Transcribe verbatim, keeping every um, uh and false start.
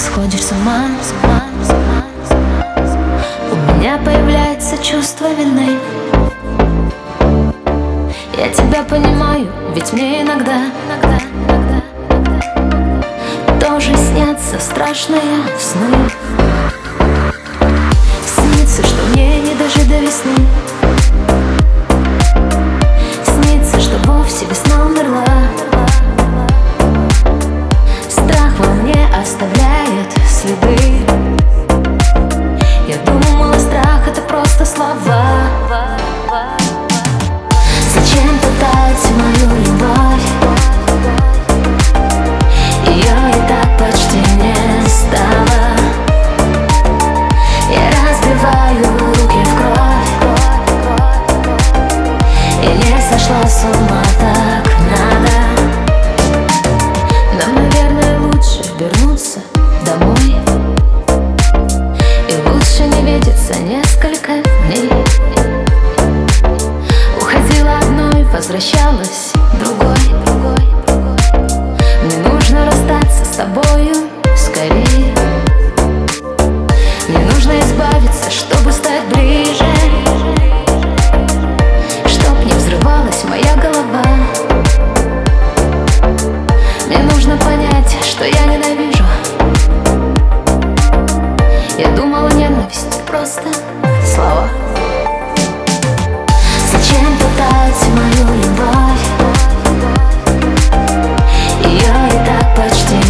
сходишь с ума, с ума, с ума, с ума, с ума. У меня появляется чувство вины. Я тебя понимаю, ведь мне иногда, иногда, иногда, иногда тоже снятся страшные сны. Снится, что мне не дожить до весны. Снится, что вовсе весна умерла. Страх во мне оставляет следы. Я думала, страх — это просто слова. Зачем пытать мою любовь? Ее и так почти не стало. Я разбиваю руки в кровь. И не сошла с ума, так надо. Нам, наверное, лучше вернуться домой. И лучше не видеться несколько дней. Уходила одной, возвращалась другой, другой, другой. Мне нужно расстаться с тобою скорее. Мне нужно избавиться, чтобы стать ближе, чтоб не взрывалась моя голова. Мне нужно понять, что я ненавижу. Я думала, ненависть — просто слова. Зачем пытать мою любовь? Ее и так почти